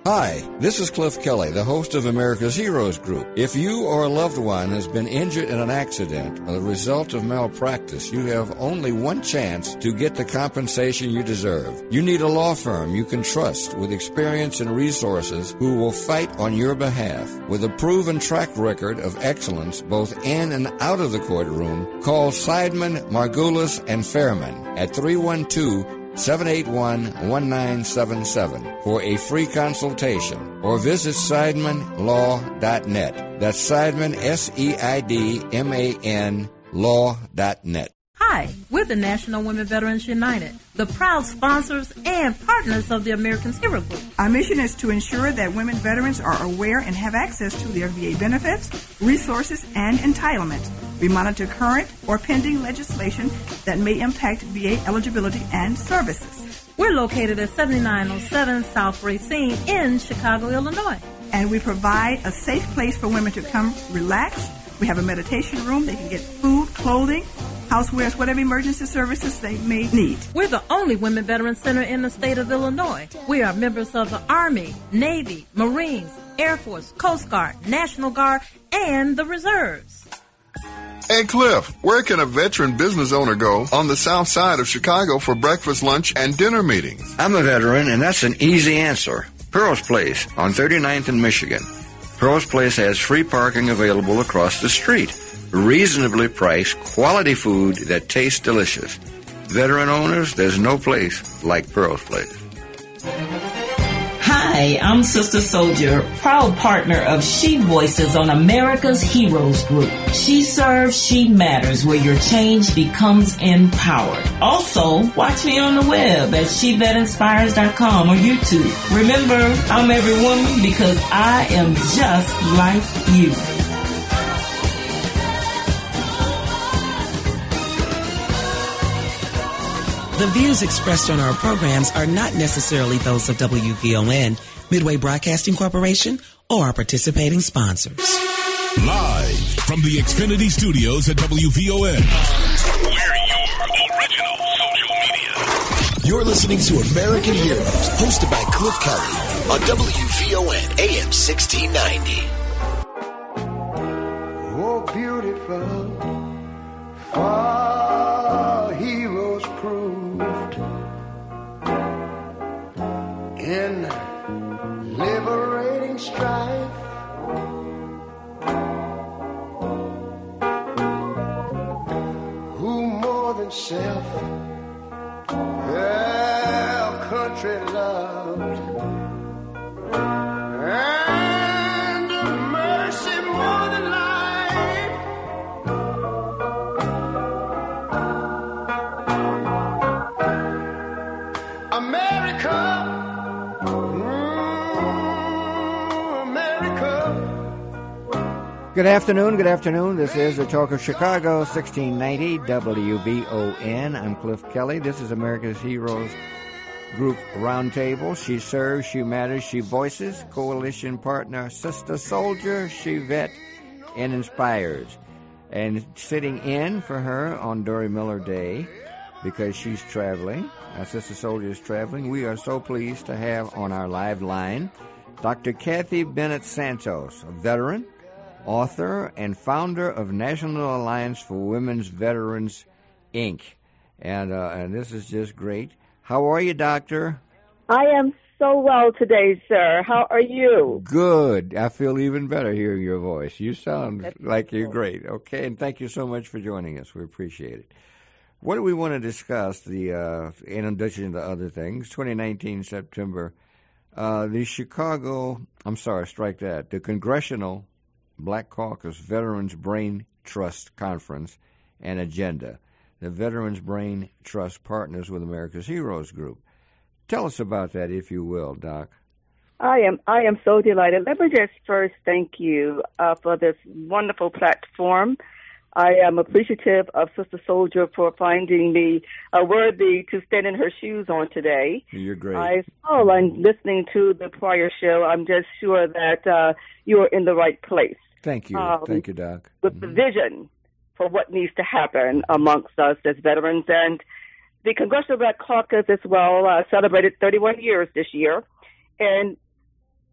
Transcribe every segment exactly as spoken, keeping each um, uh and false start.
Hi, this is Cliff Kelly, the host of America's Heroes Group. If you or a loved one has been injured in an accident or the result of malpractice, you have only one chance to get the compensation you deserve. You need a law firm you can trust with experience and resources who will fight on your behalf. With a proven track record of excellence both in and out of the courtroom, call Seidman, Margulis, and Fairman at three one two, seven eight one, one nine seven seven for a free consultation, or visit Seidman Law dot net. That's Seidman, S E I D M A N, law dot net. Hi, we're the National Women Veterans United, the proud sponsors and partners of the American Hero Group. Our mission is to ensure that women veterans are aware and have access to their V A benefits, resources, and entitlements. We monitor current or pending legislation that may impact V A eligibility and services. We're located at seventy-nine oh seven South Racine in Chicago, Illinois. And we provide a safe place for women to come relax. We have a meditation room. They can get food, clothing, housewares, whatever emergency services they may need. We're the only women veteran center in the state of Illinois. We are members of the Army, Navy, Marines, Air Force, Coast Guard, National Guard, and the Reserves. Hey, Cliff, where can a veteran business owner go on the south side of Chicago for breakfast, lunch, and dinner meetings? I'm a veteran, and that's an easy answer. Pearl's Place on thirty-ninth and Michigan. Pearl's Place has free parking available across the street. Reasonably priced, quality food that tastes delicious. Veteran owners, there's no place like Pearl's Place. Hi, I'm Sister Soldier, proud partner of She Voices on America's Heroes Group. She serves, she matters, where your change becomes empowered. Also, watch me on the web at she vet inspires dot com or YouTube. Remember, I'm every woman because I am just like you. The views expressed on our programs are not necessarily those of W V O N, Midway Broadcasting Corporation, or our participating sponsors. Live from the Xfinity Studios at W V O N. We're your original social media. You're listening to American Heroes, hosted by Cliff Kelly on W V O N A M sixteen ninety. Oh, beautiful, far heroes proved in liberating strife. Who more than self their country loved, and mercy more than life. America. Good afternoon, good afternoon. This is the Talk of Chicago, sixteen ninety W V O N. I'm Cliff Kelly. This is America's Heroes Group Roundtable. She serves, she matters, she voices. Coalition partner, Sister Soldier, she vet and inspires. And sitting in for her on Dory Miller Day, because she's traveling, our Sister Soldier is traveling, we are so pleased to have on our live line Doctor Kathy Bennett Santos, a veteran, author, and founder of National Alliance for Women's Veterans, Incorporated. And, uh, and this is just great. How are you, Doctor? I am so well today, sir. How are you? Good. I feel even better hearing your voice. You sound That's like you're cool. Great. Okay, and thank you so much for joining us. We appreciate it. What do we want to discuss, the uh, in addition to other things, twenty nineteen September, uh, the Chicago, I'm sorry, strike that, the Congressional Black Caucus Veterans Brain Trust Conference and Agenda. The Veterans Brain Trust partners with America's Heroes Group. Tell us about that, if you will, Doc. I am I am so delighted. Let me just first thank you uh, for this wonderful platform. I am appreciative of Sister Soldier for finding me uh, worthy to stand in her shoes on today. You're great. I saw and listening to the prior show, I'm just sure that uh, you are in the right place. Thank you. Um, Thank you, Doc. With mm-hmm. the vision for what needs to happen amongst us as veterans. And the Congressional Black Caucus as well uh, celebrated thirty-one years this year. And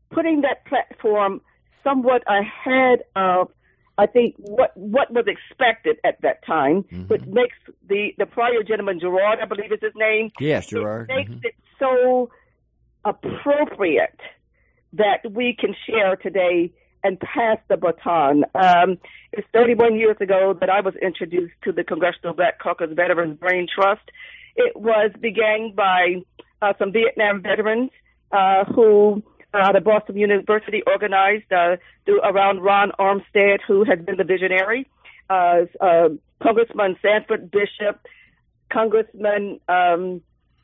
putting that platform somewhat ahead of, I think, what what was expected at that time, mm-hmm. which makes the, the prior gentleman, Gerard, I believe is his name. Yes, Gerard. It makes mm-hmm. it so appropriate that we can share today and pass the baton. Um, it's thirty-one years ago that I was introduced to the Congressional Black Caucus Veterans Brain Trust. It was began by uh, some Vietnam veterans uh, who uh, the Boston University organized uh, through, around Ron Armstead, who has been the visionary, uh, uh, Congressman Sanford Bishop, Congressman, um,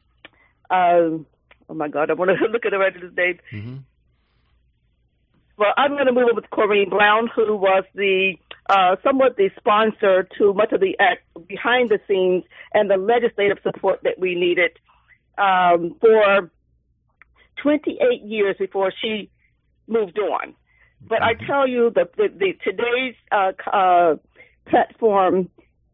uh, oh my God, I want to look at the rest of his name. Mm-hmm. Well, I'm going to move on with Corrine Brown, who was the uh, somewhat the sponsor to much of the act behind the scenes and the legislative support that we needed um, for twenty-eight years before she moved on. But I tell you, the, the, the today's uh, uh, platform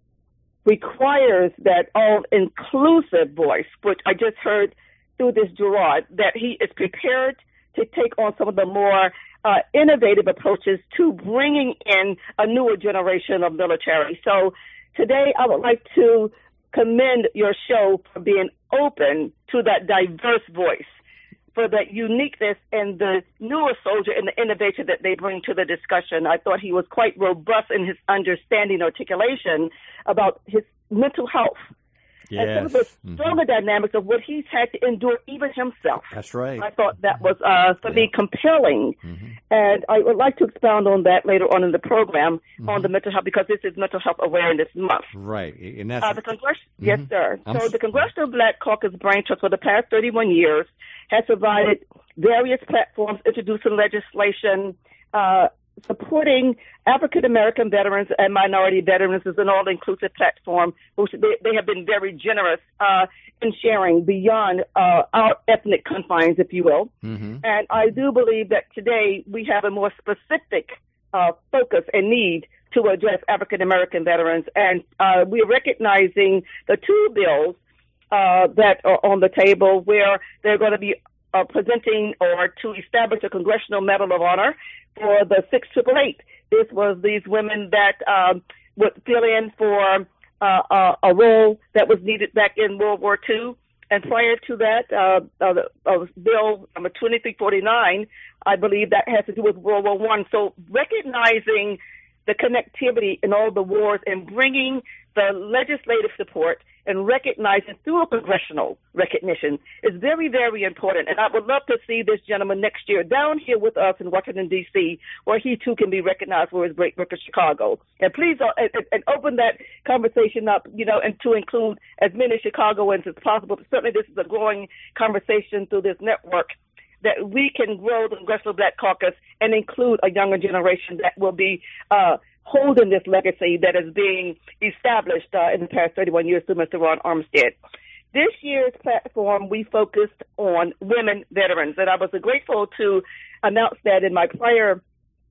requires that all-inclusive voice, which I just heard through this Gerard, that he is prepared to take on some of the more uh, innovative approaches to bringing in a newer generation of military. So today I would like to commend your show for being open to that diverse voice, for the uniqueness and the newer soldier and the innovation that they bring to the discussion. I thought he was quite robust in his understanding, articulation about his mental health. Yes. And some of the stronger mm-hmm. dynamics of what he's had to endure even himself. That's right. I thought that was, uh, for yeah. me, compelling. Mm-hmm. And I would like to expound on that later on in the program mm-hmm. on the mental health, because this is Mental Health Awareness Month. Right. And that's, uh, the Congress- mm-hmm. Yes, sir. I'm so the Congressional Black Caucus Brain Trust for the past thirty-one years has provided various platforms introducing legislation, uh, supporting African-American veterans and minority veterans is an all-inclusive platform, which they, they have been very generous uh, in sharing beyond uh, our ethnic confines, if you will. Mm-hmm. And I do believe that today we have a more specific uh, focus and need to address African-American veterans. And uh, we're recognizing the two bills uh, that are on the table where they're going to be uh, presenting or to establish a Congressional Medal of Honor for the six triple eight. This was these women that um, would fill in for uh, uh, a role that was needed back in World War Two. And prior to that, uh, uh, uh, Bill number twenty-three forty-nine, I believe that has to do with World War One. So recognizing the connectivity in all the wars and bringing the legislative support and recognizing through a congressional recognition is very, very important. And I would love to see this gentleman next year down here with us in Washington, D C, where he too can be recognized for his great work in Chicago. And please uh, and, and open that conversation up, you know, and to include as many Chicagoans as possible. But certainly this is a growing conversation through this network, that we can grow the Congressional Black Caucus and include a younger generation that will be uh, holding this legacy that is being established uh, in the past thirty-one years through Mister Ron Armstead. This year's platform, we focused on women veterans, and I was grateful to announce that in my prior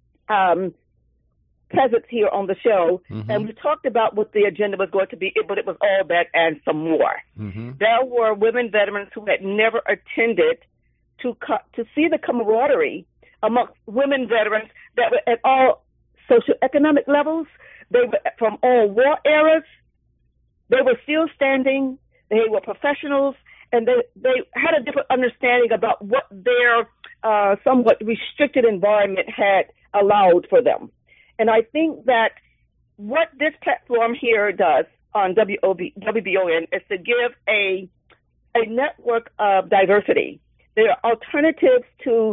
um, presence here on the show, mm-hmm. and we talked about what the agenda was going to be, but it was all that and some more. Mm-hmm. There were women veterans who had never attended to co- to see the camaraderie amongst women veterans that were at all socioeconomic levels. They were from all war eras. They were still standing. They were professionals, and they, they had a different understanding about what their uh, somewhat restricted environment had allowed for them. And I think that what this platform here does on W B O N is to give a a network of diversity. There are alternatives to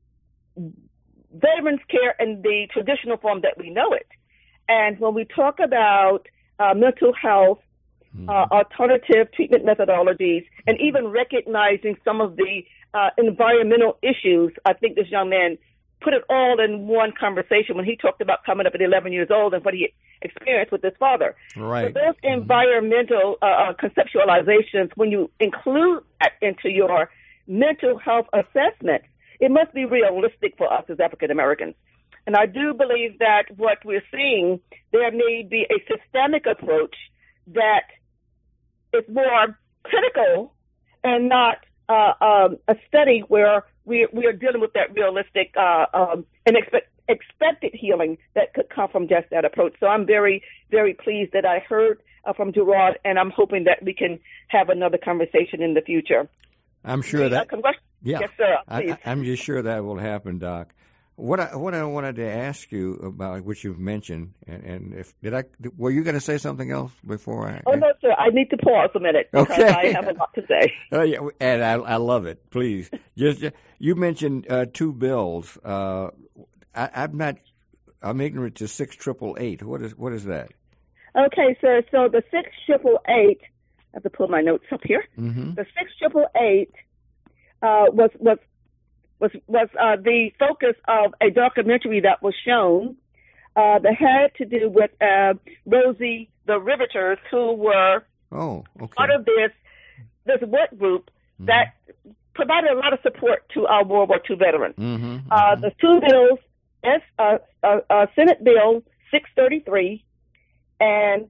veterans care in the traditional form that we know it. And when we talk about uh, mental health, mm-hmm. uh, alternative treatment methodologies, and even recognizing some of the uh, environmental issues, I think this young man put it all in one conversation when he talked about coming up at eleven years old and what he experienced with his father. Right. So those mm-hmm. environmental uh, conceptualizations, when you include that into your mental health assessment, it must be realistic for us as African Americans. And I do believe that what we're seeing, there may be a systemic approach that is more critical and not uh, um, a study where we we are dealing with that realistic uh, um, and expect, expected healing that could come from just that approach. So I'm very, very pleased that I heard uh, from Gerard, and I'm hoping that we can have another conversation in the future. I'm sure that. Uh, yeah, yes, sir. I, I'm just sure that will happen, Doc. What I what I wanted to ask you about, which you've mentioned, and, and if did I were you going to say something else before I? Oh no, sir. I need to pause a minute because okay. I have a lot to say. Oh yeah, and I I love it. Please, just, just you mentioned uh, two bills. Uh, I, I'm not. I'm ignorant to six triple eight. What is what is that? Okay, sir. So the six triple eight. I have to pull my notes up here. Mm-hmm. The six triple eight uh, was was. was was uh, the focus of a documentary that was shown uh, that had to do with uh, Rosie the Riveters, who were oh, okay. part of this this work group mm-hmm. that provided a lot of support to our World War Two veterans. Mm-hmm, mm-hmm. Uh, the two bills, S, uh, uh, uh, Senate Bill six thirty-three and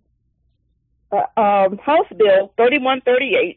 uh, um, House Bill thirty-one thirty-eight.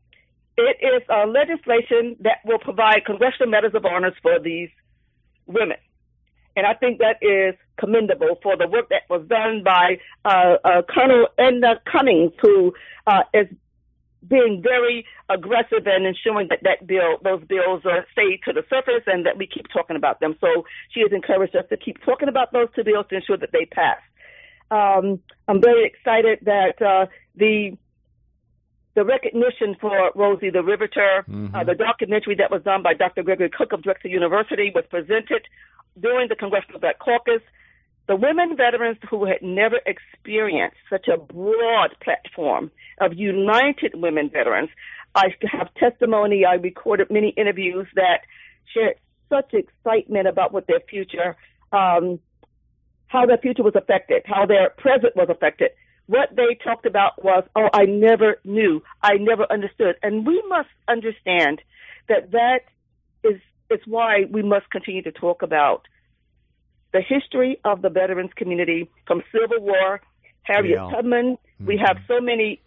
It is uh, legislation that will provide congressional medals of honors for these women. And I think that is commendable for the work that was done by uh, uh, Colonel Edna Cummings, who uh, is being very aggressive in ensuring that, that bill, those bills are stay to the surface and that we keep talking about them. So she has encouraged us to keep talking about those two bills to ensure that they pass. Um, I'm very excited that uh, the The recognition for Rosie the Riveter, mm-hmm. uh, the documentary that was done by Doctor Gregory Cook of Drexel University was presented during the Congressional Black Caucus. The women veterans who had never experienced such a broad platform of united women veterans. I have testimony. I recorded many interviews that shared such excitement about what their future, um, how their future was affected, how their present was affected. What they talked about was, oh, I never knew, I never understood. And we must understand that that is, is why we must continue to talk about the history of the veterans community from Civil War, Harriet yeah. Tubman. Mm-hmm. We have so many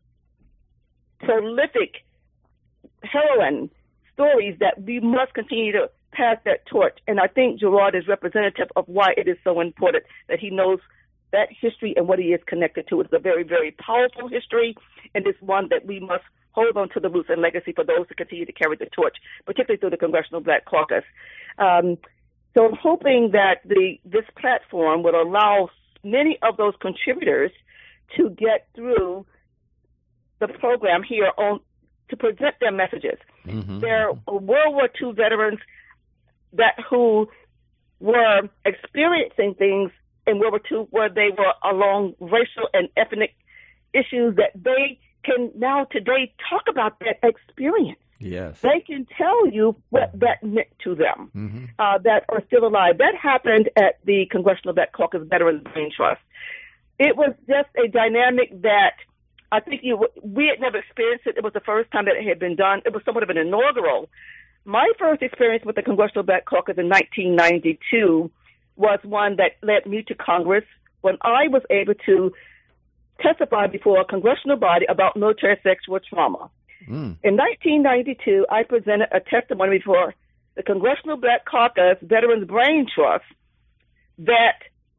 prolific heroine stories that we must continue to pass that torch. And I think Gerard is representative of why it is so important that he knows that history and what he is connected to. Is a very, very powerful history, and it's one that we must hold on to the roots and legacy for those who continue to carry the torch, particularly through the Congressional Black Caucus. Um, so I'm hoping that the this platform would allow many of those contributors to get through the program here on to present their messages. Mm-hmm. There are World War Two veterans that who were experiencing things in World War Two where they were along racial and ethnic issues that they can now today talk about that experience. Yes. They can tell you what that meant to them, mm-hmm. uh, that are still alive. That happened at the Congressional Black Caucus Veterans Brain Trust. It was just a dynamic that I think you, we had never experienced it. It was the first time that it had been done. It was somewhat of an inaugural. My first experience with the Congressional Black Caucus in nineteen ninety-two was one that led me to Congress when I was able to testify before a congressional body about military sexual trauma. Mm. In nineteen ninety-two, I presented a testimony before the Congressional Black Caucus Veterans Brain Trust that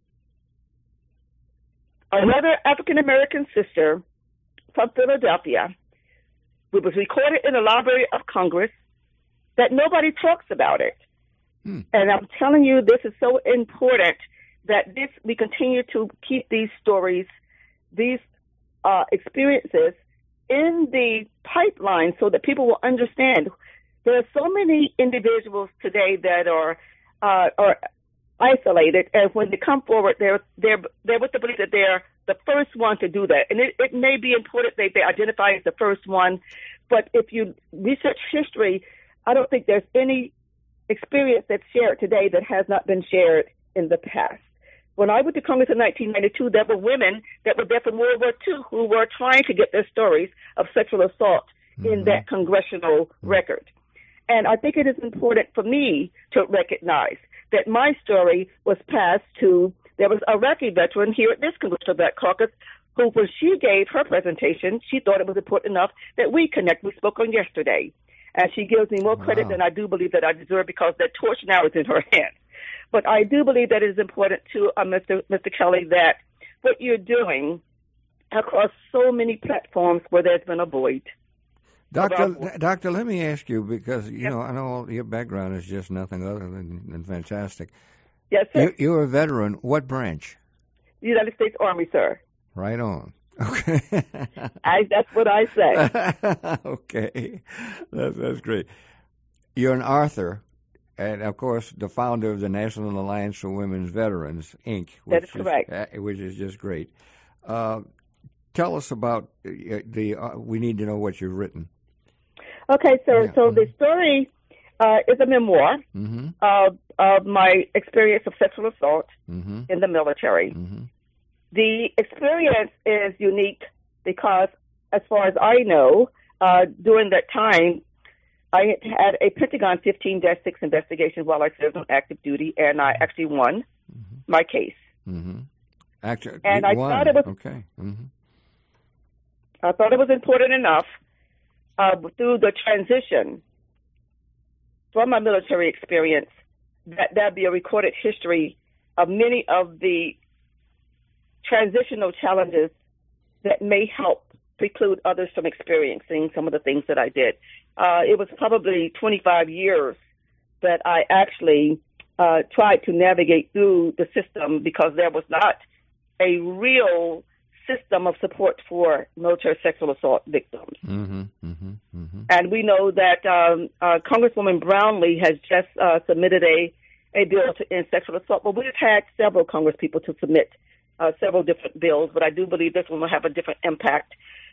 another African-American sister from Philadelphia, it was recorded in the Library of Congress, that nobody talks about it. Hmm. And I'm telling you, this is so important that this we continue to keep these stories, these uh, experiences in the pipeline so that people will understand. There are so many individuals today that are uh, are isolated, and when they come forward, they're they're they're with the belief that they're the first one to do that. And it, it may be important that they identify as the first one, but if you research history, I don't think there's any experience that's shared today that has not been shared in the past. When I went to Congress in nineteen ninety-two, there were women that were there from World War Two who were trying to get their stories of sexual assault mm-hmm. in that congressional mm-hmm. record. And I think it is important for me to recognize that my story was passed to, there was a Iraqi veteran here at this Congressional Black Caucus who, when she gave her presentation, she thought it was important enough that we connect. We spoke on yesterday. And she gives me more credit Wow. than I do believe that I deserve because that torch now is in her hand. But I do believe that it is important to uh, Mister Mister Kelly that what you're doing across so many platforms where there's been a void. Doctor, About- Doctor, let me ask you, because, you Yes. know, I know your background is just nothing other than, than fantastic. Yes, sir. You, you're a veteran. What branch? The United States Army, sir. Right on. Okay. I, that's what I say. Okay. That's, that's great. You're an author, and, of course, the founder of the National Alliance for Women's Veterans, Incorporated. That is which correct. uh, which is just great. Uh, tell us about uh, the, uh, we need to know what you've written. Okay, sir. Yeah. So the story uh, is a memoir Mm-hmm. of, of my experience of sexual assault Mm-hmm. in the military. Mm-hmm. The experience is unique because, as far as I know, uh, during that time, I had a Pentagon fifteen dash six investigation while I served on active duty, and I actually won Mm-hmm. my case. Mm-hmm. Actually, And you I won. thought it was- Okay. Mm-hmm. I thought it was important enough uh, through the transition from my military experience that that be a recorded history of many of the transitional challenges that may help preclude others from experiencing some of the things that I did. Uh, it was probably twenty-five years that I actually uh, tried to navigate through the system because there was not a real system of support for military sexual assault victims. Mm-hmm. Mm-hmm. Mm-hmm. And we know that um, uh, Congresswoman Brownlee has just uh, submitted a, a bill to end sexual assault. Well, we've had several Congresspeople to submit uh, several different bills, but I do believe this one will have a different impact.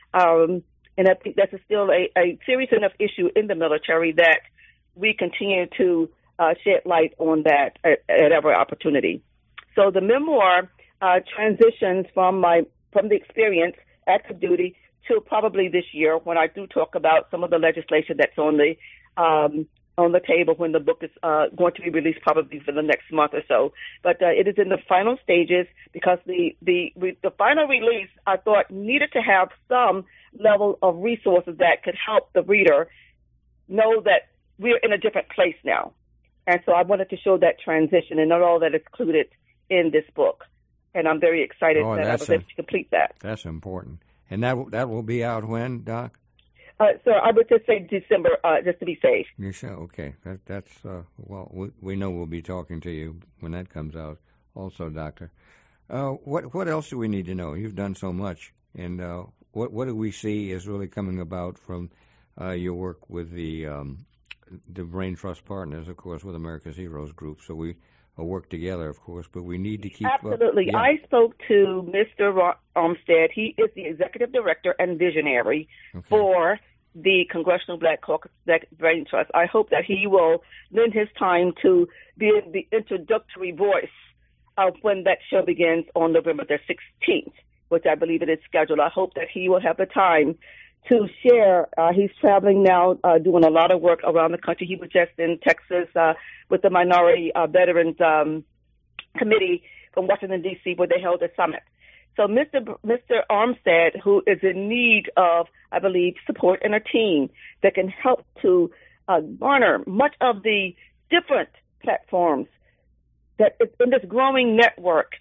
Um, and I think that's still a, a serious enough issue in the military that we continue to uh, shed light on that at, at every opportunity. So the memoir uh, transitions from my from the experience, active duty, to probably this year when I do talk about some of the legislation that's on the um, on the table when the book is uh, going to be released probably for the next month or so. But uh, it is in the final stages because the, the, the final release, I thought, needed to have some level of resources that could help the reader know that we're in a different place now. And so I wanted to show that transition and not all that is included in this book. And I'm very excited Oh, that I that's was a- able to complete that. That's important. And that will- that will be out when, Doc? Uh, so I would just say December, uh, just to be safe. You say okay. That that's uh, well. We, we know we'll be talking to you when that comes out. Also, Doctor, uh, what what else do we need to know? You've done so much, and uh, what what do we see is really coming about from uh, your work with the um, the Brain Trust Partners, of course, with America's Heroes Group. So we uh, work together, of course, but we need to keep Absolutely. Up. Yeah. I spoke to Mister Ro- Armstead. He is the executive director and visionary Okay. for the Congressional Black Caucus Black Brain Trust. I hope that he will lend his time to be the introductory voice of when that show begins on November the sixteenth, which I believe it is scheduled. I hope that he will have the time to share. Uh, he's traveling now, uh, doing a lot of work around the country. He was just in Texas uh, with the Minority uh, Veterans um, Committee from Washington, D C, where they held a summit. So Mister B- Mister Armstead, who is in need of, I believe, support and a team that can help to uh, garner much of the different platforms that is in this growing network,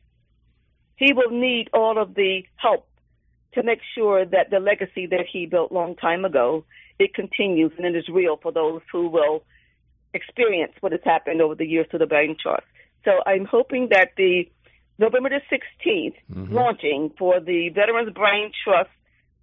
he will need all of the help to make sure that the legacy that he built a long time ago, it continues and it is real for those who will experience what has happened over the years to the Brain Trust. So I'm hoping that the November the sixteenth Mhm. launching for the Veterans Brain Trust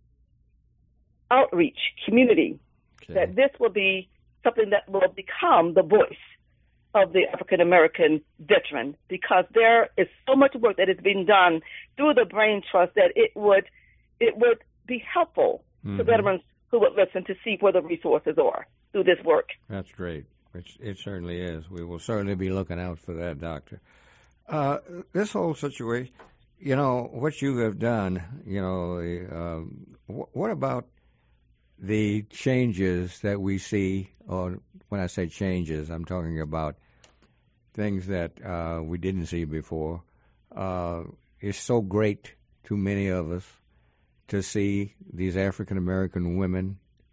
outreach community, Okay. that this will be something that will become the voice of the African American veteran, because there is so much work that is being done through the Brain Trust that it would it would be helpful to Mhm. veterans who would listen to see where the resources are through this work. That's great. It's, it certainly is. We will certainly be looking out for that, Doctor. Uh, this whole situation, you know, what you have done, you know, uh, wh- what about the changes that we see, or when I say changes, I'm talking about things that uh, we didn't see before. Uh, it's so great to many of us to see these African American women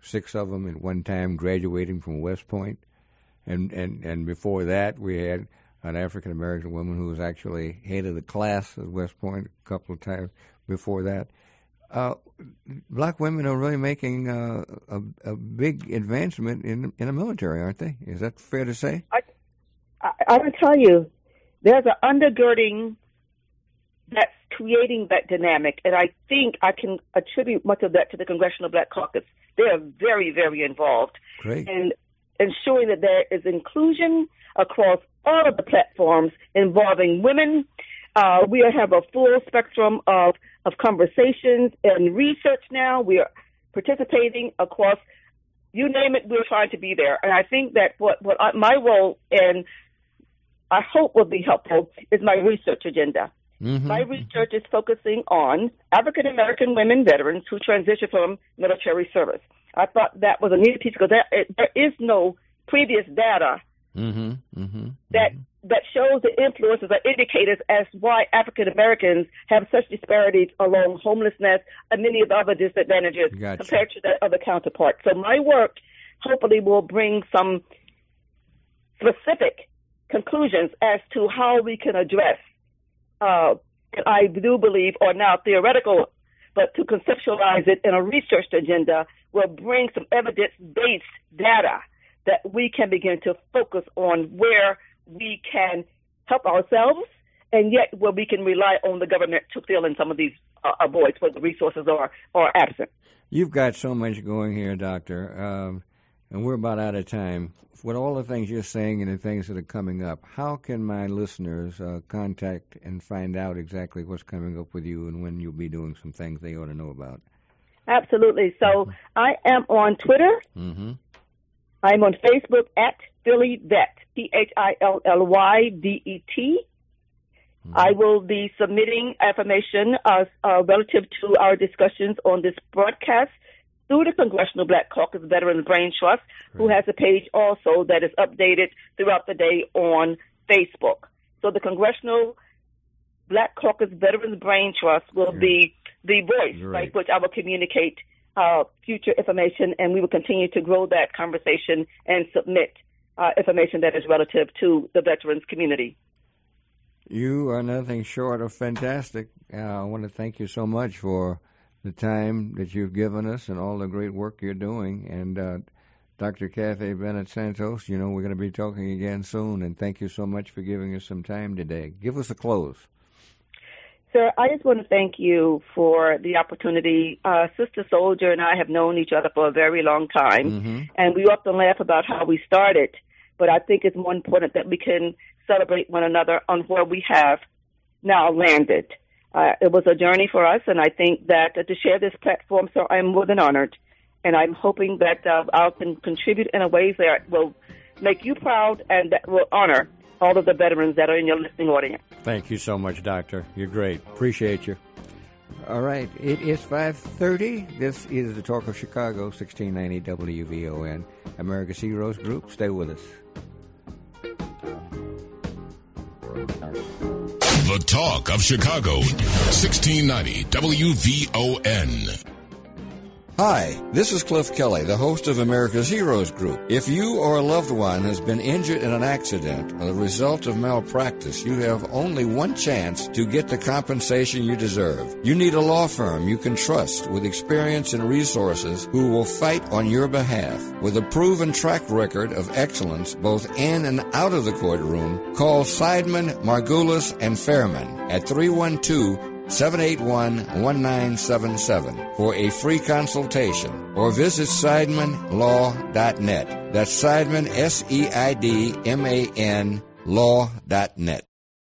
six of them at one time graduating from West Point. And, and, and before that, we had an African-American woman who was actually head of the class at West Point a couple of times before that. Uh, black women are really making uh, a, a big advancement in in the military, aren't they? Is that fair to say? I, I, I will tell you, there's an undergirding that's creating that dynamic, and I think I can attribute much of that to the Congressional Black Caucus. They are very, very involved Great. in ensuring that there is inclusion across all of the platforms involving women. Uh, we have a full spectrum of, of conversations and research now. We are participating across, you name it, we're trying to be there. And I think that what, what I, my role, and I hope will be helpful, is my research agenda. Mm-hmm. My research is focusing on African-American women veterans who transition from military service. I thought that was a neat piece because there, it, there is no previous data mm-hmm. Mm-hmm. that that shows the influences or indicators as why African-Americans have such disparities along homelessness and many of the other disadvantages gotcha. compared to their other counterparts. So my work hopefully will bring some specific conclusions as to how we can address Uh, I do believe, or now theoretical, but to conceptualize it in a research agenda will bring some evidence-based data that we can begin to focus on where we can help ourselves and yet where we can rely on the government to fill in some of these uh, voids where the resources are, are absent. You've got so much going here, Doctor, um, and we're about out of time. With all the things you're saying and the things that are coming up, how can my listeners uh, contact and find out exactly what's coming up with you and when you'll be doing some things they ought to know about? Absolutely. So I am on Twitter. Mm-hmm. I'm on Facebook at Philly Vet, P H I L L Y D E T. Mm-hmm. I will be submitting information uh, uh, relative to our discussions on this broadcast through the Congressional Black Caucus Veterans Brain Trust, right. who has a page also that is updated throughout the day on Facebook. So the Congressional Black Caucus Veterans Brain Trust will right. be the voice right. by which I will communicate uh, future information, and we will continue to grow that conversation and submit uh, information that is relative to the veterans community. You are nothing short of fantastic. Uh, I want to thank you so much for the time that you've given us and all the great work you're doing. And uh, Doctor Kathy Bennett Santos, you know, we're going to be talking again soon, and thank you so much for giving us some time today. Give us a close. Sir, I just want to thank you for the opportunity. Uh, Sister Soldier and I have known each other for a very long time, mm-hmm. and we often laugh about how we started, but I think it's more important that we can celebrate one another on where we have now landed. Uh, it was a journey for us, and I think that uh, to share this platform, so I'm more than honored. And I'm hoping that uh, I can contribute in a way that will make you proud and that will honor all of the veterans that are in your listening audience. Thank you so much, Doctor. You're great. Appreciate you. All right. It is five thirty. This is the Talk of Chicago, sixteen ninety W V O N, America's Heroes Group. Stay with us. The Talk of Chicago, sixteen ninety W V O N. Hi, this is Cliff Kelly, the host of America's Heroes Group. If you or a loved one has been injured in an accident or the result of malpractice, you have only one chance to get the compensation you deserve. You need a law firm you can trust with experience and resources who will fight on your behalf. With a proven track record of excellence both in and out of the courtroom, call Seidman, Margulis, and Fairman at three one two, seven eight one, one nine seven seven for a free consultation, or visit Seidman Law dot net. That's Seidman, S E I D M A N, law dot net.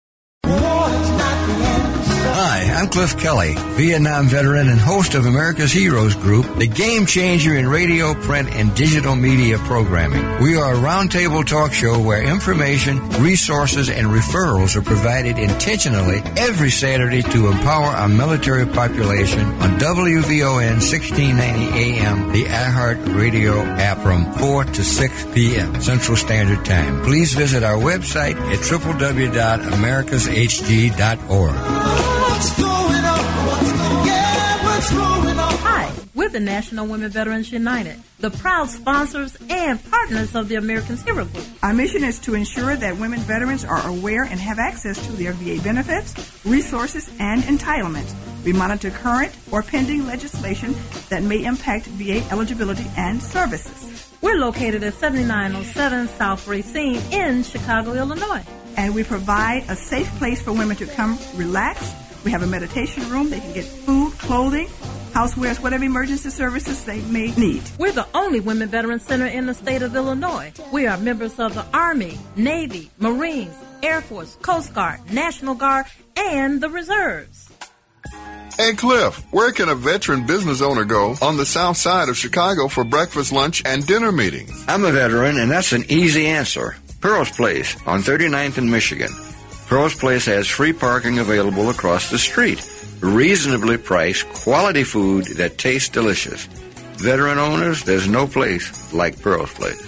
Hi, I'm Cliff Kelly, Vietnam veteran and host of America's Heroes Group, the game changer in radio, print, and digital media programming. We are a roundtable talk show where information, resources, and referrals are provided intentionally every Saturday to empower our military population on W V O N sixteen ninety A M, the iHeart Radio app from four to six p.m. Central Standard Time. Please visit our website at w w w dot americas h g dot org. Hi, We're the National Women Veterans United, the proud sponsors and partners of the American Hero Group. Our mission is to ensure that women veterans are aware and have access to their V A benefits, resources, and entitlements. We monitor current or pending legislation that may impact V A eligibility and services. We're located at seventy-nine oh seven South Racine in Chicago, Illinois. And we provide a safe place for women to come relax. We have a meditation room. They can get food, clothing, housewares, whatever emergency services they may need. We're the only women veteran center in the state of Illinois. We are members of the Army, Navy, Marines, Air Force, Coast Guard, National Guard, and the Reserves. Hey, Cliff, where can a veteran business owner go on the south side of Chicago for breakfast, lunch, and dinner meetings? I'm a veteran, and that's an easy answer. Pearl's Place on thirty-ninth and Michigan. Pearl's Place has free parking available across the street. Reasonably priced, quality food that tastes delicious. Veteran owners, there's no place like Pearl's Place.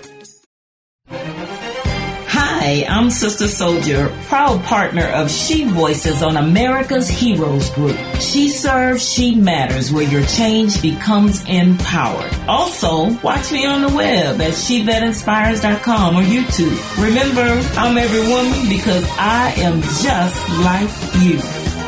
Hi, I'm Sister Soldier, proud partner of She Voices on America's Heroes Group. She serves, she matters, where your change becomes empowered. Also, watch me on the web at she vet inspires dot com or YouTube. Remember, I'm every woman because I am just like you.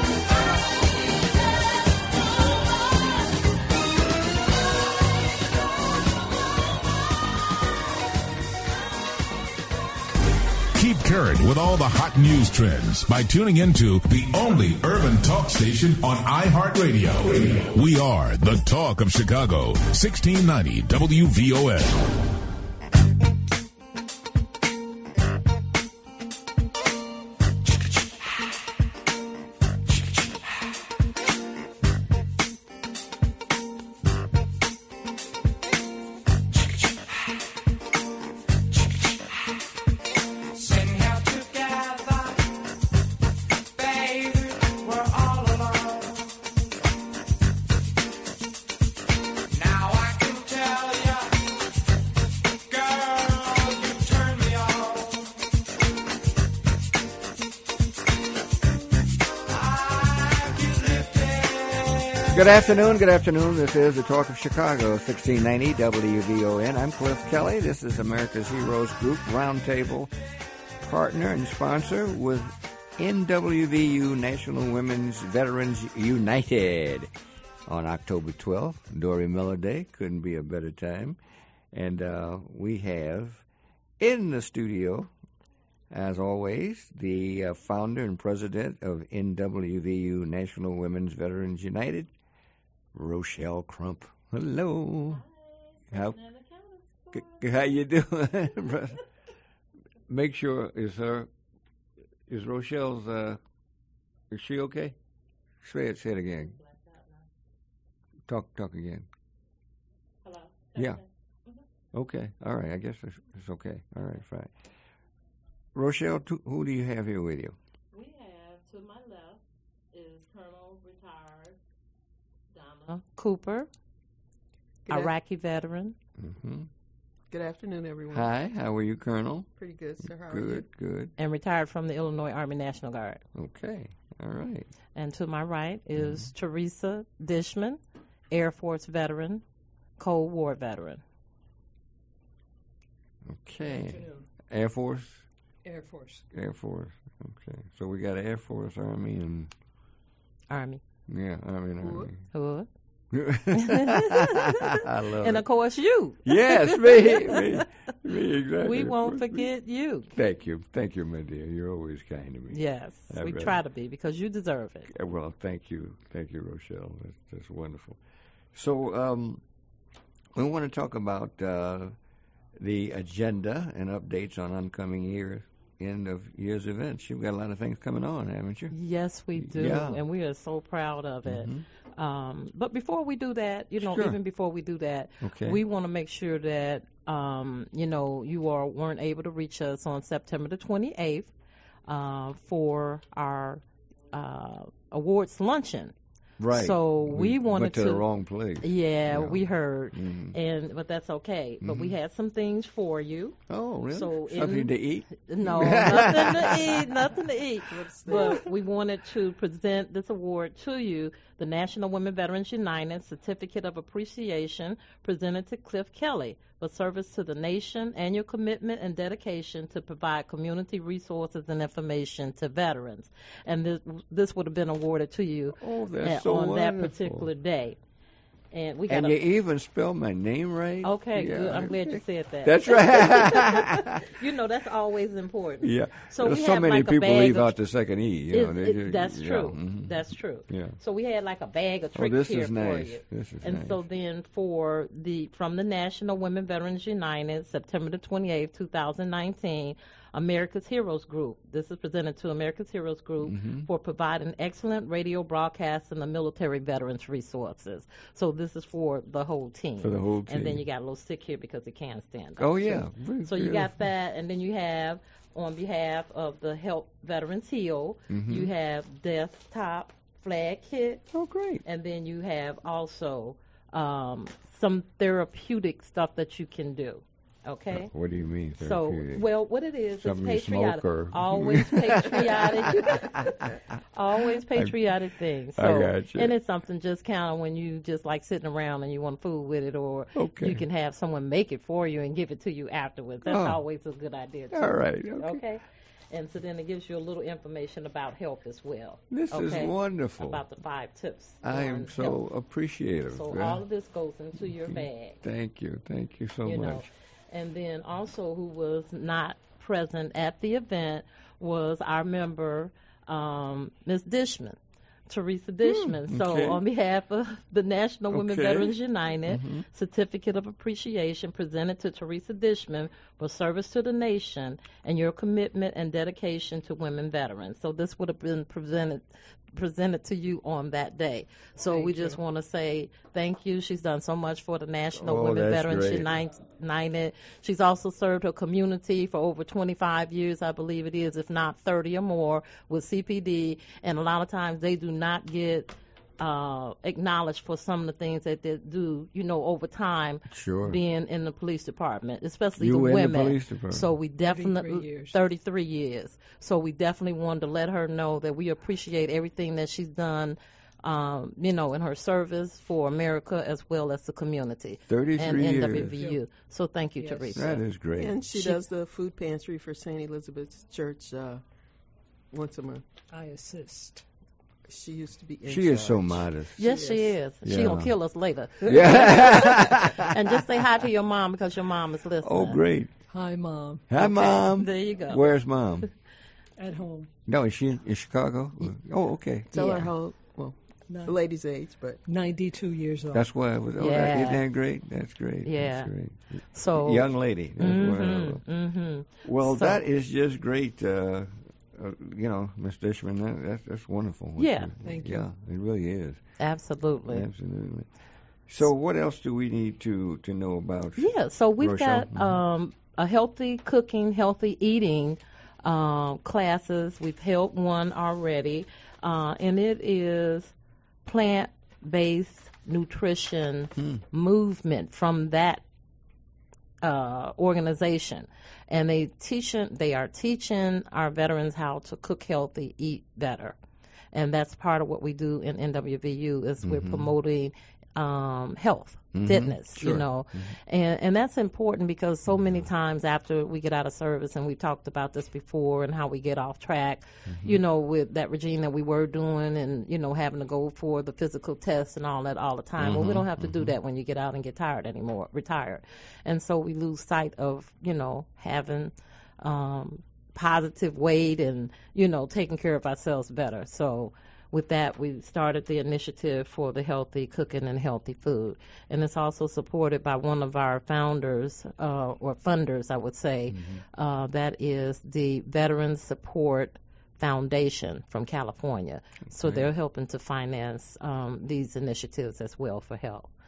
Keep current with all the hot news trends by tuning into the only urban talk station on iHeartRadio. We are the talk of Chicago, sixteen ninety W V O N. Good afternoon, good afternoon. This is the Talk of Chicago, sixteen ninety W V O N. I'm Cliff Kelly. This is America's Heroes Group Roundtable partner and sponsor with N W V U, National Women's Veterans United, on October twelfth, Dory Miller Day. Couldn't be a better time. And uh, we have in the studio, as always, the uh, founder and president of N W V U, National Women's Veterans United, Rochelle Crump. Hello. Hi. How, c- how you doing? Make sure, is her, is Rochelle's, uh, is she okay? Say it, say it again. Talk, talk again. Hello. Yeah. Mm-hmm. Okay. All right. I guess it's, it's okay. All right. Fine. Rochelle, to, who do you have here with you? We have, to my left, is Colonel retired Donna Cooper, Good Iraqi af- veteran. Mm-hmm. Good afternoon, everyone. Hi. How are you, Colonel? Pretty good, sir. How good, are you? Good. And retired from the Illinois Army National Guard. Okay. All right. And to my right is mm-hmm. Teresa Dishman, Air Force veteran, Cold War veteran. Okay. Air Force? Air Force. Air Force. Okay. So we got Air Force, Army, and... Army. Yeah, Army and Army. Hood. I love and, it. of course, you. Yes, me. me, me, exactly. We won't forget you. Thank you. Thank you, my dear. You're always kind to me. Yes, I we try to be because you deserve it. Well, thank you. Thank you, Rochelle. That's, that's wonderful. So um, we want to talk about uh, the agenda and updates on upcoming years. End of year's events. You've got a lot of things coming on, haven't you? Yes, we do, yeah. and we are so proud of it. Mm-hmm. Um, but before we do that, you know, sure. even before we do that, okay. we want to make sure that, um, you know, you all weren't able to reach us on September the twenty-eighth uh, for our uh, awards luncheon. Right. So we, we wanted went to, to the wrong place. Yeah, Yeah. we heard, Mhm. and but that's okay. But we Mhm. had some things for you. Oh, really? So Something in- to eat? No, nothing to eat, nothing to eat. But we wanted to present this award to you, the National Women Veterans United Certificate of Appreciation, presented to Cliff Kelly for service to the nation and your commitment and dedication to provide community resources and information to veterans. And this, this would have been awarded to you Oh, that's uh, so on that wonderful. particular day. And we got And a, you even spelled my name right? Okay, Yeah. good. I'm glad you said that. That's right. You know, that's always important. Yeah. So There's we so have many like a people bag leave of- out the second E. You know, It- they it- just- that's yeah, true. mhm. That's true. Yeah. So we had like a bag of Oh, tricks this here is for nice. you. This is and nice. so then for the from the National Women Veterans United, September the twenty-eighth, two thousand nineteen, America's Heroes Group. This is presented to America's Heroes Group Mhm. for providing excellent radio broadcasts and the military veterans resources. So this is for the whole team. For the whole And then team. you got a little stick here because it can't stand up. Oh, So- yeah. Very So, you got beautiful. that, and then you have on behalf of the Help Veterans Heal, Mhm. you have desktop flag kit. Oh, great. And then you have also um, some therapeutic stuff that you can do. Okay? What do you mean? So, therapeutic? well, what it is, Something you it's patriotic. smoke or- Always patriotic. Always patriotic things. So, I got you. And it's something just kind of when you just like sitting around and you want food with it, or Okay. you can have someone make it for you and give it to you afterwards. That's Oh. always a good idea, too. All right, okay. And so then it gives you a little information about health as well. This is okay? wonderful. About the five tips. I on am so health. appreciative. So Yeah. all of this goes into your bag. Thank you. Thank you so you much. know. And then also who was not present at the event was our member, um, Miz Dishman, Teresa Dishman. So okay. on behalf of the National Women Okay. Veterans United, Mhm. Certificate of Appreciation presented to Teresa Dishman for service to the nation and your commitment and dedication to women veterans. So this would have been presented presented to you on that day. So Thank we you. just want to say thank you. She's done so much for the National Oh, Women that's Veterans great. United. United. She's also served her community for over twenty-five years, I believe it is, if not thirty or more, with C P D. And a lot of times they do not get uh, acknowledged for some of the things that they do, you know, over time. Sure. Being in the police department, especially You the in the women. police department. So we definitely thirty-three years. thirty-three years. So we definitely wanted to let her know that we appreciate everything that she's done. Um, you know, in her service for America as well as the community. thirty-three and years. N W V U. So thank you, Yes. Teresa. That is great. And she, She- does the food pantry for Saint Elizabeth's Church uh, once a month. I assist. She used to be in She is so charge. modest. Yes, she is. She Yeah. gonna kill us later. Yeah. And just say hi to your mom because your mom is listening. Oh, great. Hi, Mom. Hi, Okay, Mom. there you go. Where's Mom? At home. No, is she in Chicago? Oh, okay. Tell Yeah. her how, well, Nine- the lady's age, but ninety-two years old. That's why I was. Oh, that, Yeah. isn't that great? That's great. Yeah. That's great. So Young lady. That's what I love. mm-hmm. Well, So- that is just great. Uh, uh, you know, Miss Dishman, that, that's, that's wonderful. what Yeah. you- Thank you. Yeah, it really is. Absolutely. Absolutely. So, what else do we need to, to know about? Yeah, so we've Rochelle? got um, a healthy cooking, healthy eating um, classes. We've held one already, uh, and it is plant-based nutrition Hmm. movement from that uh, organization. And they teaching, they are teaching our veterans how to cook healthy, eat better. And that's part of what we do in N W V U is we're promoting um, health, Mhm. fitness, Sure. you know. And and that's important because so many times after we get out of service, and we've talked about this before and how we get off track, you know, with that regime that we were doing and, you know, having to go for the physical tests and all that all the time. Well, we don't have to do that when you get out and get tired anymore, retired. And so we lose sight of, you know, having um, positive weight and, you know, taking care of ourselves better. So with that, we started the initiative for the healthy cooking and healthy food. And it's also supported by one of our founders, uh, or funders, I would say. Uh, that is the Veterans Support Foundation from California. So they're helping to finance um, these initiatives as well for health.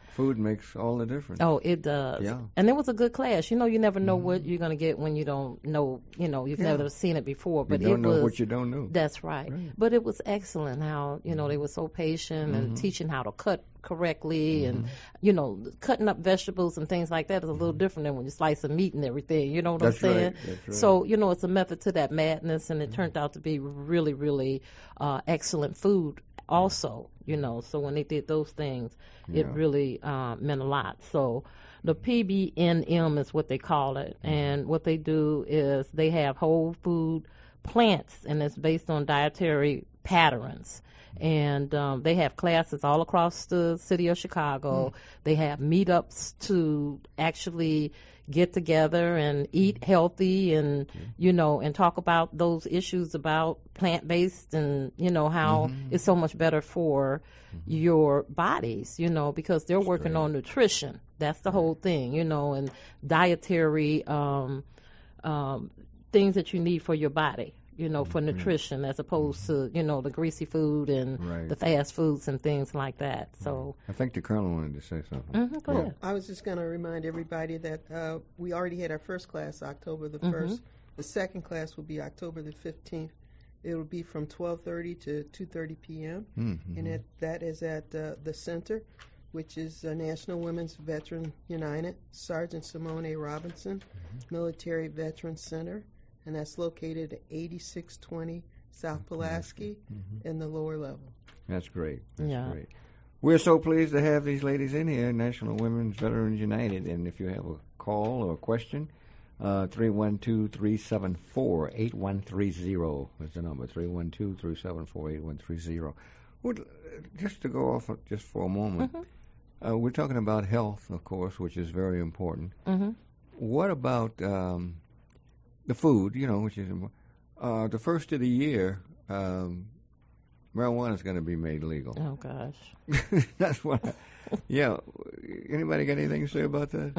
Food makes all the difference. Oh, it does. Yeah. And it was a good class. You know, you never know mm-hmm. what you're going to get when you don't know, you know, you've yeah. never seen it before. But you don't it know was, what you don't know. That's right. right. But it was excellent how, you know, they were so patient mm-hmm. and teaching how to cut correctly mm-hmm. and, you know, cutting up vegetables and things like that is a little different than when you slice a meat and everything. You know what that's I'm saying? Right. That's right. So, you know, it's a method to that madness, and it mm-hmm. turned out to be really, really uh, excellent food also, you know. So when they did those things, yeah. it really uh, meant a lot. So the P B N M is what they call it, mm-hmm. and what they do is they have whole food plants, and it's based on dietary patterns. And um, they have classes all across the city of Chicago. Mm. They have meetups to actually get together and eat healthy and, mm. you know, and talk about those issues about plant-based and, you know, how mm-hmm. it's so much better for mm-hmm. your bodies, you know, because they're working on nutrition. That's the whole thing, you know, and dietary um, um, things that you need for your body. You know, for nutrition, as opposed to, you know, the greasy food and right. the fast foods and things like that. So I think the Colonel wanted to say something. Mm-hmm, go yeah. ahead. I was just going to remind everybody that uh, we already had our first class October the mm-hmm. first. The second class will be October the fifteenth. It will be from twelve thirty to two thirty p.m. Mm-hmm. And it, that is at uh, the center, which is uh, National Women's Veteran United, Sergeant Simone A. Robinson, mm-hmm. Military Veterans Center. And that's located at eighty-six twenty South Pulaski mm-hmm. in the lower level. That's great. That's yeah. great. We're so pleased to have these ladies in here, National Women's Veterans United. And if you have a call or a question, uh, three one two, three seven four, eight one three zero is the number, three one two, three seven four, eight one three zero. Would, just to go off just for a moment, mm-hmm. uh, we're talking about health, of course, which is very important. Mm-hmm. What about... Um, the food, you know, which is uh, the first of the year, um, marijuana is going to be made legal. Oh gosh, that's what. I, yeah, anybody got anything to say about that?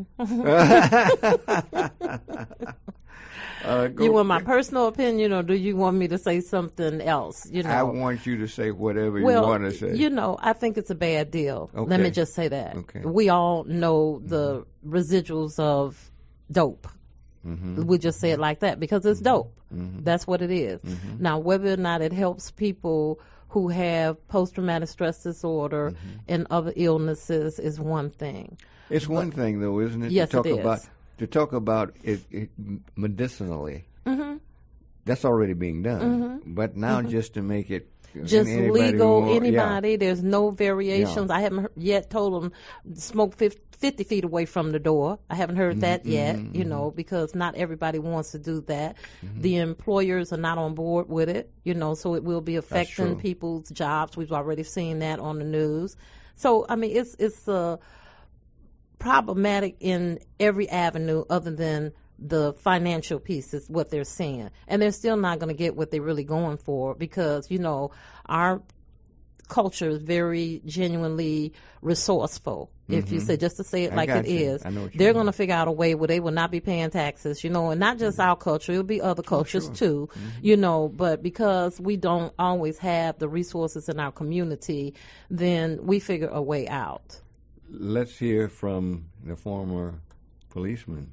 Mm-hmm. uh, you want my personal opinion, or do you want me to say something else? You know, I want you to say whatever well, you want to say. You know, I think it's a bad deal. Okay. Let me just say that. Okay. We all know the mm-hmm. residuals of dope. Mm-hmm. We just say it like that because it's dope. Mm-hmm. That's what it is. Mm-hmm. Now, whether or not it helps people who have post-traumatic stress disorder mm-hmm. and other illnesses is one thing. It's but, one thing, though, isn't it? Yes, to talk it is. About, to talk about it, it medicinally, mm-hmm. that's already being done. Mm-hmm. But now mm-hmm. just to make it just legal, who, anybody. Yeah. There's no variations. Yeah. I haven't yet told them smoke fifty feet away from the door. I haven't heard mm-hmm, that yet, mm-hmm, you know, because not everybody wants to do that. Mm-hmm. The employers are not on board with it, you know, so it will be affecting true. people's jobs. We've already seen that on the news. So, I mean, it's it's uh, problematic in every avenue other than the financial piece is what they're seeing. And they're still not going to get what they're really going for because, you know, our culture is very genuinely resourceful. Mm-hmm. If you say, just to say it I like it you. is, they're going to figure out a way where they will not be paying taxes, you know, and not just mm-hmm. our culture, it'll be other cultures oh, sure. too, mm-hmm. you know, but because we don't always have the resources in our community, then we figure a way out. Let's hear from the former policeman.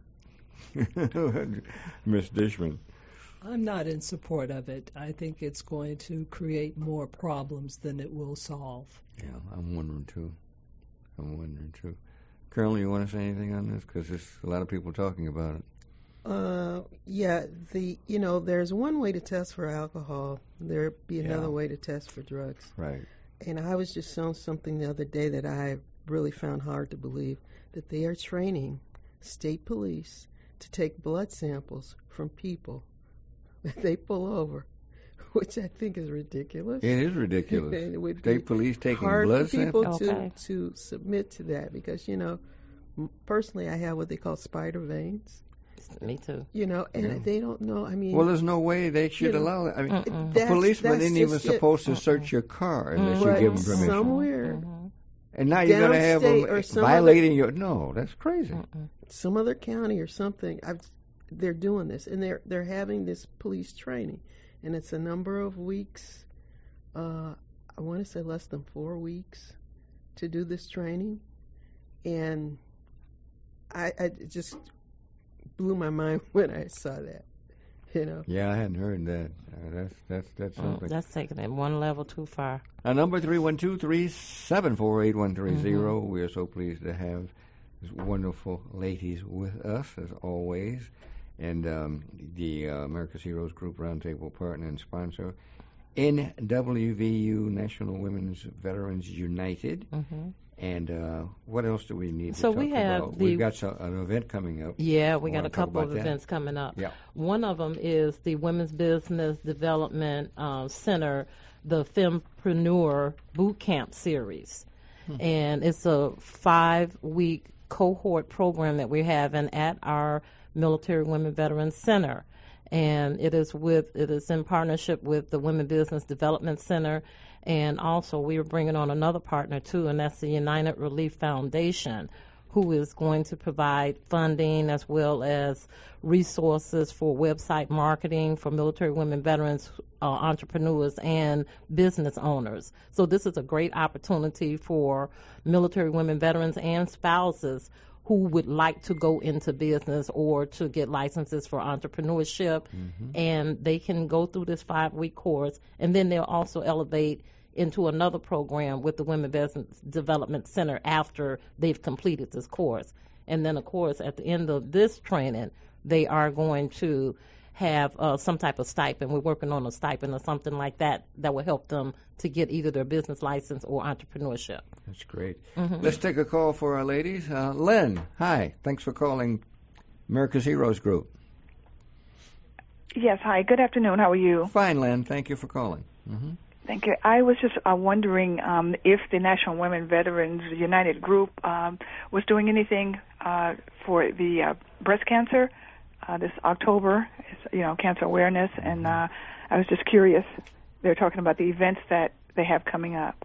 Miss Dishman. I'm not in support of it. I think it's going to create more problems than it will solve. Yeah, I'm wondering too. I'm wondering too. Colonel, you want to say anything on this? Because there's a lot of people talking about it. Uh, yeah, the you know, there's one way to test for alcohol. There'd be another yeah. way to test for drugs. Right. And I was just shown something the other day that I really found hard to believe, that they are training state police to take blood samples from people that they pull over, which I think is ridiculous. It is ridiculous. It would State be police taking hard blood for people samples? to, Okay. to submit to that because, you know, m- personally I have what they call spider veins. Me too. You know, and Yeah. they don't know. I mean, Well, there's no way they should you know, allow it. I mean, Mm-mm. a That's- policeman that's isn't even just it. supposed to search your car unless but you give them permission. somewhere, Mm-hmm. And now you're going to have downstate them or some violating your... No, that's crazy. Mm-mm. some other county or something, I've, they're doing this, and they're they're having this police training, and it's a number of weeks. Uh, I want to say less than four weeks to do this training, and I, I it just blew my mind when I saw that. You know. Yeah, I hadn't heard that. Uh, that's that's that's something. Mm, that's taking it one level too far. Our number three one two three seven four eight one three zero. We are so pleased to have these wonderful ladies with us as always, and um, the uh, America's Heroes Group Roundtable partner and sponsor, N W V U, National Women's Veterans United. Mm-hmm. And uh, what else do we need so to talk we have about? The, We've got so, an event coming up. Yeah, we got a talk couple of that? events coming up. Yeah. One of them is the Women's Business Development uh, Center, the Fempreneur Boot Camp Series. Hmm. And it's a five-week cohort program that we're having at our Military Women Veterans Center. And it is with it is in partnership with the Women Business Development Center. And also, we are bringing on another partner, too, and that's the United Relief Foundation, who is going to provide funding as well as resources for website marketing for military women veterans, uh, entrepreneurs, and business owners. So this is a great opportunity for military women veterans and spouses who would like to go into business or to get licenses for entrepreneurship. Mm-hmm. And they can go through this five-week course, and then they'll also elevate into another program with the Women Business Development Center after they've completed this course. And then, of course, at the end of this training, they are going to have uh, some type of stipend. We're working on a stipend or something like that that will help them to get either their business license or entrepreneurship. That's great. Mm-hmm. Let's take a call for our ladies. Uh, Lynn, hi. Thanks for calling America's Heroes Group. Yes, hi. Good afternoon. How are you? Fine, Lynn. Thank you for calling. Mm-hmm. Thank you. I was just uh, wondering um, if the National Women Veterans United Group um, was doing anything uh, for the uh, breast cancer uh, this October, you know, cancer awareness, and uh, I was just curious. They're talking about the events that they have coming up.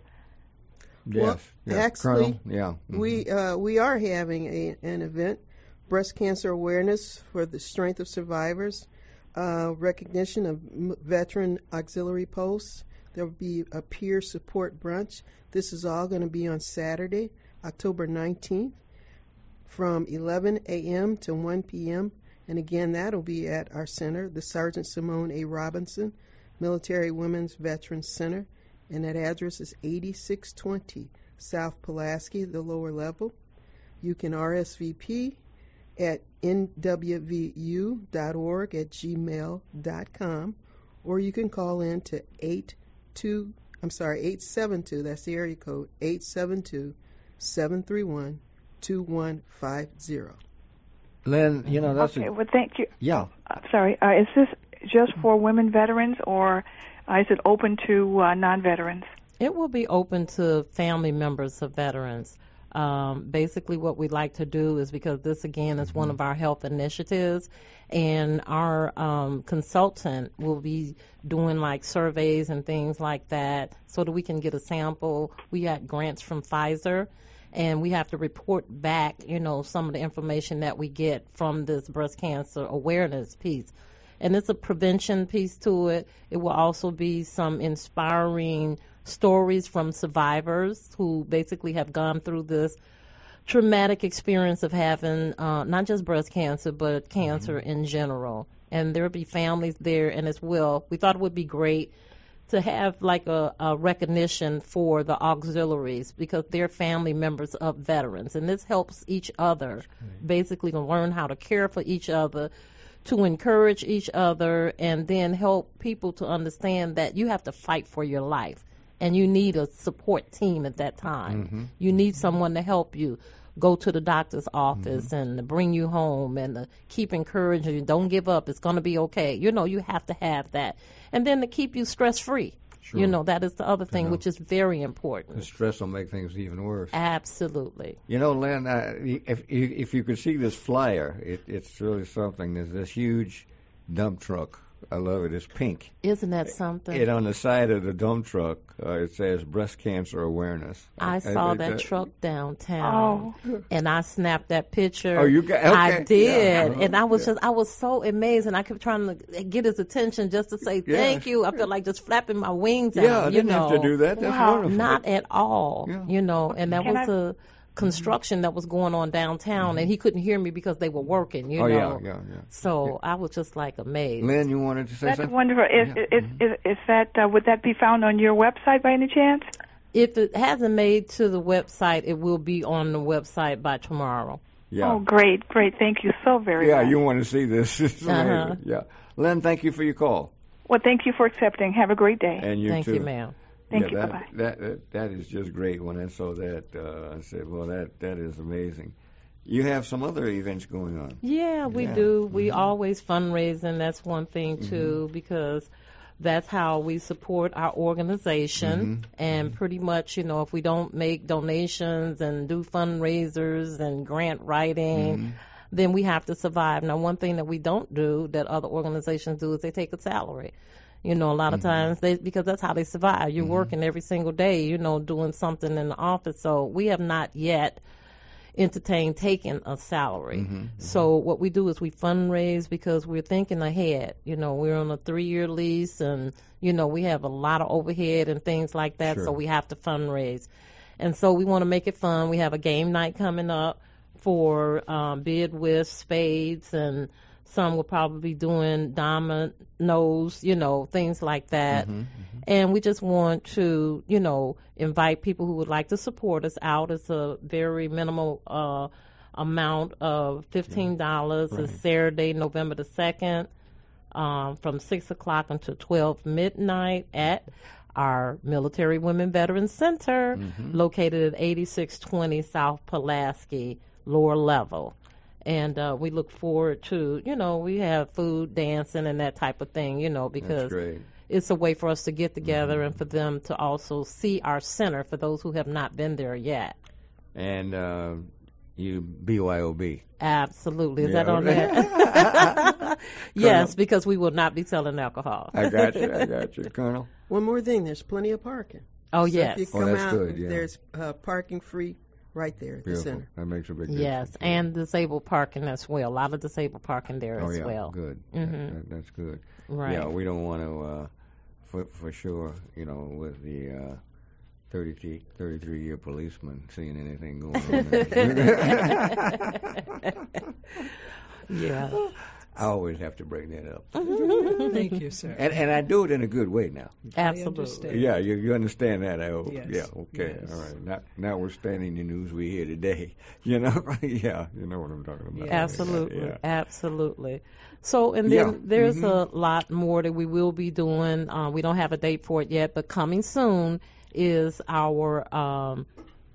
Yes. Well, yes. actually, Colonel? Yeah. Mm-hmm. we uh, we are having a, an event, breast cancer awareness for the strength of survivors, uh, recognition of m- veteran auxiliary posts. There will be a peer support brunch. This is all going to be on Saturday, October nineteenth, from eleven a.m. to one p.m. And again, that will be at our center, the Sergeant Simone A. Robinson Military Women's Veterans Center. And that address is eighty-six twenty South Pulaski, the lower level. You can R S V P at N W V U dot org at gmail dot com, or you can call in to eight two I'm sorry eight seven two, that's the area code, eight seven two, seven three one, two one five zero. Lynn, you know that's okay. A, well, thank you. Yeah. Uh, sorry, uh, is this just for women veterans, or uh, is it open to uh, non-veterans? It will be open to family members of veterans. Um, basically, what we'd like to do is, because this, again, is one of our health initiatives, and our um, consultant will be doing, like, surveys and things like that so that we can get a sample. We got grants from Pfizer, and we have to report back, you know, some of the information that we get from this breast cancer awareness piece. And it's a prevention piece to it. It will also be some inspiring stories from survivors who basically have gone through this traumatic experience of having uh, not just breast cancer, but cancer mm-hmm. in general. And there will be families there, and as well, we thought it would be great to have like a, a recognition for the auxiliaries, because they're family members of veterans. And this helps each other mm-hmm. basically to learn how to care for each other, to encourage each other, and then help people to understand that you have to fight for your life. And you need a support team at that time. Mm-hmm. You need someone to help you go to the doctor's office mm-hmm. and to bring you home and to keep encouraging you. Don't give up. It's going to be okay. You know, you have to have that. And then to keep you stress-free. Sure. You know, that is the other thing, you know, which is very important. The stress will make things even worse. Absolutely. You know, Lynn, uh, if, if you could see this flyer, it, it's really something. There's this huge dump truck. I love it. It's pink. Isn't that something? It on the side of the dump truck, uh, it says breast cancer awareness. I, I saw I, that uh, truck downtown, oh. and I snapped that picture. Oh, you got? Okay. I did, yeah. and I was yeah. just, I was so amazed, and I kept trying to get his attention just to say yeah. thank you. I felt like just flapping my wings yeah, out. I you didn't know. have to do that. That's wow. wonderful. Not at all. Yeah. You know, and that Can was I, a construction that was going on downtown, mm-hmm. and he couldn't hear me because they were working, you oh, know. yeah, yeah, yeah. So yeah. I was just like amazed. Lynn, you wanted to say That's something? wonderful. Is, yeah. is, is, is that, uh, would that be found on your website by any chance? If it hasn't made to the website, it will be on the website by tomorrow. Yeah. Oh, great, great. Thank you so very yeah, much. Yeah, you want to see this. It's uh-huh. amazing. Yeah. Lynn, thank you for your call. Well, thank you for accepting. Have a great day. And you thank too. you, ma'am. Thank yeah, you. That, Bye-bye. That, that, that is just great. When I saw that, uh, I said, well, that, that is amazing. You have some other events going on. Yeah, we yeah. do. We mm-hmm. always fundraising. That's one thing, too, mm-hmm. because that's how we support our organization. Mm-hmm. And mm-hmm. pretty much, you know, if we don't make donations and do fundraisers and grant writing, mm-hmm. then we have to survive. Now, one thing that we don't do that other organizations do is they take a salary. You know, a lot of mm-hmm. times, they because that's how they survive. You're mm-hmm. working every single day, you know, doing something in the office. So we have not yet entertained taking a salary. Mm-hmm, mm-hmm. So what we do is we fundraise because we're thinking ahead. You know, we're on a three-year lease, and, you know, we have a lot of overhead and things like that, sure. so we have to fundraise. And so we want to make it fun. We have a game night coming up for um, bid with spades, and some will probably be doing dominoes, you know, things like that. Mm-hmm, mm-hmm. And we just want to, you know, invite people who would like to support us out. It's a very minimal uh, amount of fifteen dollars. Yeah. Right. It's Saturday, November the second, um, from six o'clock until twelve midnight at our Military Women Veterans Center, mm-hmm. located at eighty-six twenty South Pulaski, lower level. And uh, we look forward to, you know, we have food, dancing, and that type of thing, you know, because it's a way for us to get together mm-hmm. and for them to also see our center for those who have not been there yet. And uh, you B Y O B. Absolutely. Is yeah. that on there? Yes, because we will not be selling alcohol. I got you. I got you. Colonel? One more thing. There's plenty of parking. Oh, so yes. If you come oh, that's out, good, yeah. There's uh, parking free right there at Beautiful. the center. That makes a big difference. Yes, and disabled parking as well. A lot of disabled parking there oh, as yeah. well. Good. Mm-hmm. That, that, that's good. Right. Yeah, we don't want to, uh, for, for sure, you know, with the uh, thirty-three, thirty-three-year policeman seeing anything going on. Yeah. I always have to bring that up. Thank you, sir. And and I do it in a good way now. Absolutely. Yeah, you, you understand that, I hope. Yes. Yeah, okay. Yes. All right. Not, notwithstanding the news we hear today. You know? Yeah, you know what I'm talking about. Yeah. Absolutely. Yeah. Absolutely. So, and then yeah. there's mm-hmm. a lot more that we will be doing. Uh, we don't have a date for it yet, but coming soon is our um,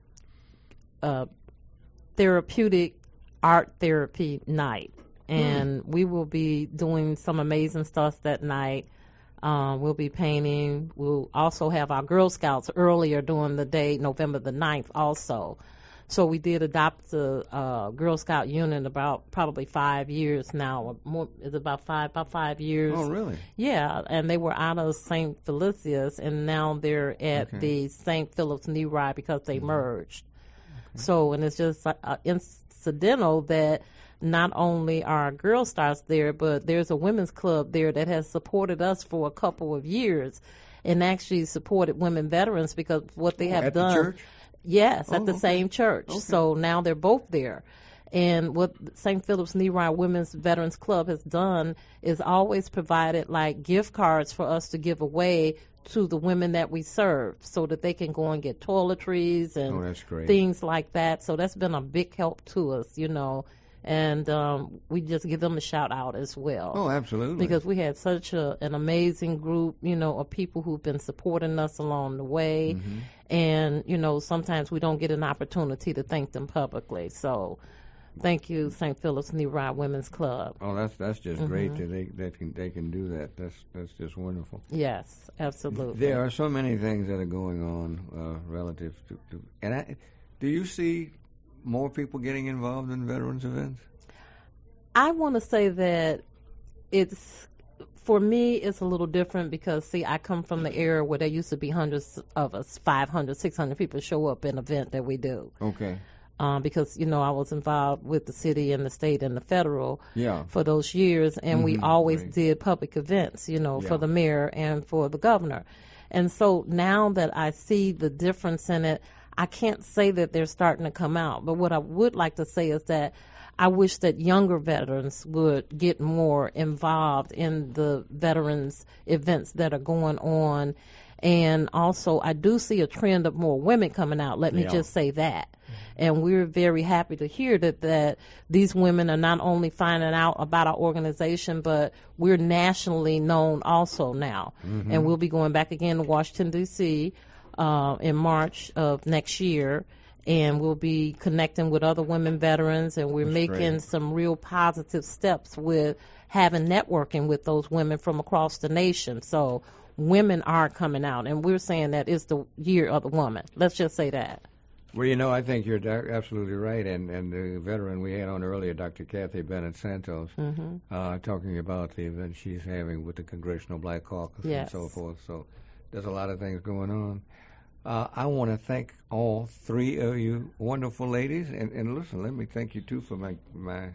uh, therapeutic art therapy night. And mm. we will be doing some amazing stuff that night. Um, we'll be painting. We'll also have our Girl Scouts earlier during the day, November the ninth also. So we did adopt the uh, Girl Scout unit about probably five years now. Or more, it's about five, about five years. Oh, really? Yeah, and they were out of Saint Felicia's, and now they're at okay. the Saint Philip's Neri because they mm-hmm. merged. Okay. So, and it's just uh, incidental that not only are Girl Scouts there, but there's a women's club there that has supported us for a couple of years and actually supported women veterans because what they have at done. The church? Yes, oh, at the okay. same church. Okay. So now they're both there. And what Saint Philip's Neri Women's Veterans Club has done is always provided like gift cards for us to give away to the women that we serve so that they can go and get toiletries and oh, that's great. things like that. So that's been a big help to us, you know. And um, we just give them a shout out as well. Oh, absolutely. Because we had such a, an amazing group, you know, of people who've been supporting us along the way. Mm-hmm. And, you know, sometimes we don't get an opportunity to thank them publicly. So thank you, Saint Philip's Neri Women's Club. Oh, that's that's just mm-hmm. great that they that can they can do that. That's that's just wonderful. Yes, absolutely. There are so many things that are going on uh, relative to, to and I, do you see more people getting involved in veterans events? I want to say that it's, for me, it's a little different because, see, I come from the era where there used to be hundreds of us, five hundred, six hundred people show up in an event that we do. Okay. Um, because, you know, I was involved with the city and the state and the federal yeah. for those years, and mm-hmm. we always right. did public events, you know, yeah. for the mayor and for the governor. And so now that I see the difference in it, I can't say that they're starting to come out. But what I would like to say is that I wish that younger veterans would get more involved in the veterans events that are going on. And also, I do see a trend of more women coming out. Let me yeah. just say that. And we're very happy to hear that, that these women are not only finding out about our organization, but we're nationally known also now. Mm-hmm. And we'll be going back again to Washington, D C uh, in March of next year. And we'll be connecting with other women veterans, and we're That's making great. some real positive steps with having networking with those women from across the nation. So women are coming out, and we're saying that it's the year of the woman. Let's just say that. Well, you know, I think you're do- absolutely right. And, and the veteran we had on earlier, Doctor Kathy Bennett Santos, mm-hmm. uh, talking about the event she's having with the Congressional Black Caucus yes. and so forth. So there's a lot of things going on. Uh, I want to thank all three of you wonderful ladies. And, and listen, let me thank you, too, for my my,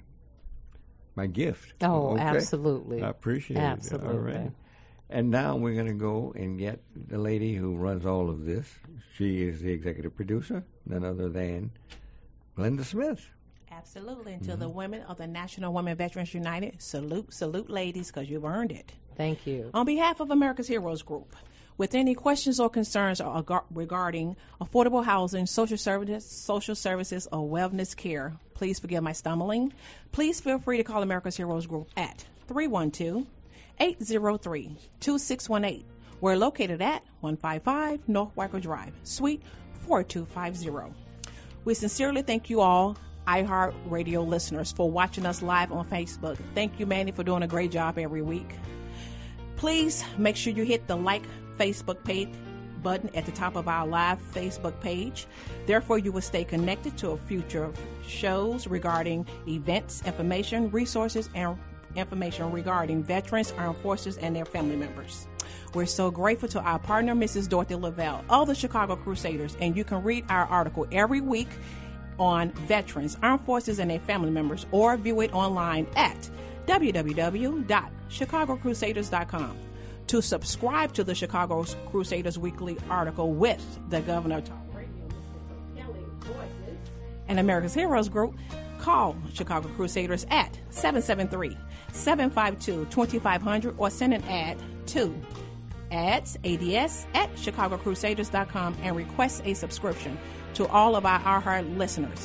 my gift. Oh, okay? absolutely. I appreciate absolutely. it. All right. And now we're going to go and get the lady who runs all of this. She is the executive producer, none other than Glenda Smith. Absolutely. And to mm-hmm. the women of the National Women Veterans United, salute, salute, ladies, because you've earned it. Thank you. On behalf of America's Heroes Group, with any questions or concerns regarding affordable housing, social services, social services, or wellness care, please forgive my stumbling. Please feel free to call America's Heroes Group at three one two, eight zero three, two six one eight. We're located at one fifty-five North Wacker Drive, Suite four two five zero. We sincerely thank you all, iHeart Radio listeners, for watching us live on Facebook. Thank you, Manny, for doing a great job every week. Please make sure you hit the like Facebook page button at the top of our live Facebook page. Therefore, you will stay connected to future shows regarding events, information, resources, and information regarding veterans, armed forces, and their family members. We're so grateful to our partner, Missus Dorothy Lavelle of the Chicago Crusaders, and you can read our article every week on veterans, armed forces, and their family members, or view it online at w w w dot chicago crusaders dot com. To subscribe to the Chicago Crusaders Weekly article with the Governor of Talk Radio, Mister Kelly Voices, and America's Heroes Group, call Chicago Crusaders at seven seven three, seven five two, two five zero zero or send an ad to ads, ads at chicago crusaders dot com and request a subscription. To all of our iHeart listeners,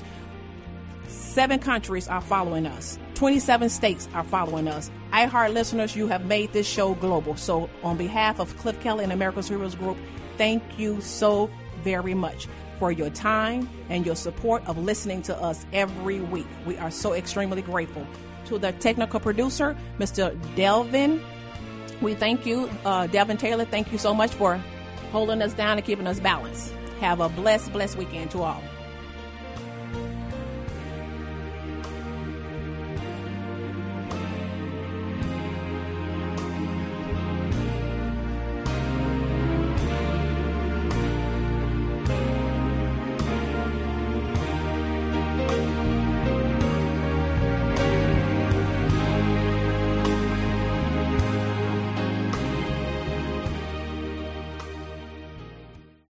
seven countries are following us. twenty-seven states are following us. iHeart listeners, you have made this show global. So on behalf of Cliff Kelly and America's Heroes Group, thank you so very much for your time and your support of listening to us every week. We are so extremely grateful. To the technical producer, Mister Delvin, we thank you. Uh, Delvin Taylor, thank you so much for holding us down and keeping us balanced. Have a blessed, blessed weekend to all.